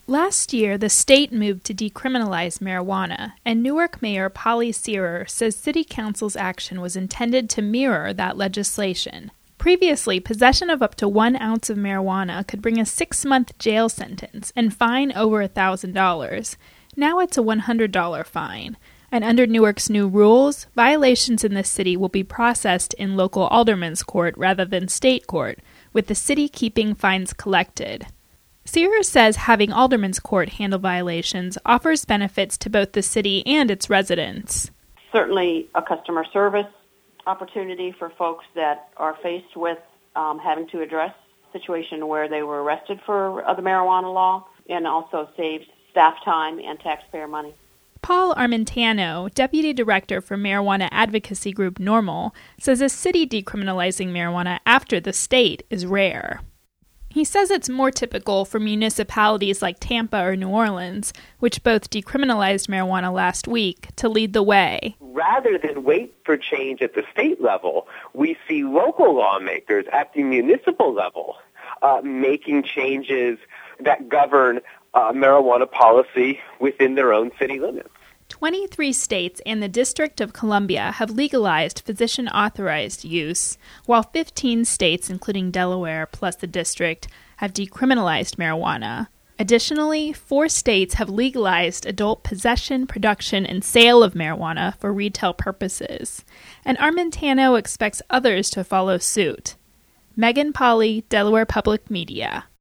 Last year, the state moved to decriminalize marijuana, and Newark Mayor Polly Searer says City Council's action was intended to mirror that legislation. Previously, possession of up to 1 ounce of marijuana could bring a 6-month jail sentence and fine over $1,000. Now it's a $100 fine. And under Newark's new rules, violations in the city will be processed in local alderman's court rather than state court, with the city keeping fines collected. Searer says having alderman's court handle violations offers benefits to both the city and its residents. Certainly a customer service opportunity for folks that are faced with having to address a situation where they were arrested for the marijuana law, and also saves staff time and taxpayer money. Paul Armentano, deputy director for marijuana advocacy group NORML, says a city decriminalizing marijuana after the state is rare. He says it's more typical for municipalities like Tampa or New Orleans, which both decriminalized marijuana last week, to lead the way. Rather than wait for change at the state level, we see local lawmakers at the municipal level making changes that govern marijuana policy within their own city limits. 23 states and the District of Columbia have legalized physician-authorized use, while 15 states, including Delaware plus the district, have decriminalized marijuana. Additionally, 4 states have legalized adult possession, production, and sale of marijuana for retail purposes, and Armentano expects others to follow suit. Megan Polly, Delaware Public Media.